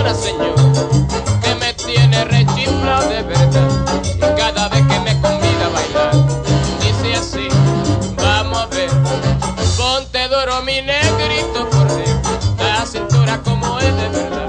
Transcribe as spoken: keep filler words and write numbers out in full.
una señora que me tiene rechiflado de verdad, y cada vez que me convida a bailar dice así, vamos a ver, ponte duro mi negrito por Dios, la cintura como es de verdad.